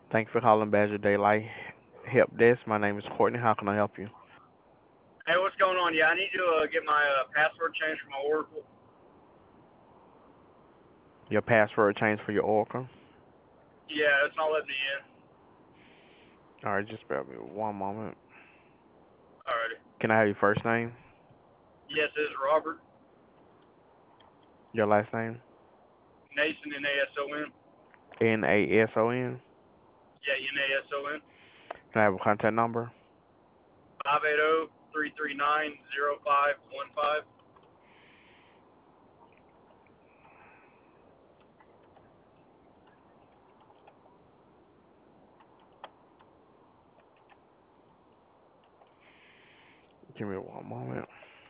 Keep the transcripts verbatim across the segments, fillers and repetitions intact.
Thank you for calling Badger Daylight Help Desk. My name is Courtney. How can I help you? Hey, what's going on? Yeah, I need to uh, get my uh, password changed for my Oracle. Your password changed for your Oracle? Yeah, it's not letting me in. All right, just bear with me one moment. Alrighty. Can I have your first name? Yes, it is Robert Your last name? Nason, N A S O N. N A S O N? Yeah, N A S O N. Can I have a contact number? five eight zero, three three nine, zero five one five. Give me one moment.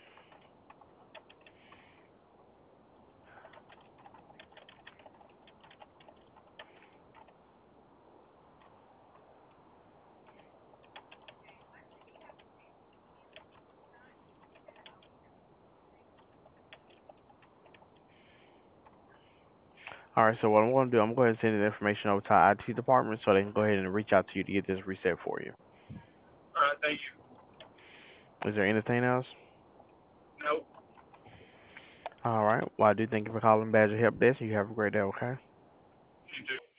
All right, so what I'm going to do, I'm going to send the information over to our I T department so they can go ahead and reach out to you to get this reset for you. Alright, thank you. Is there anything else? Nope. All right. Well, I do thank you for calling Badger Help Desk. You have a great day, okay? You too.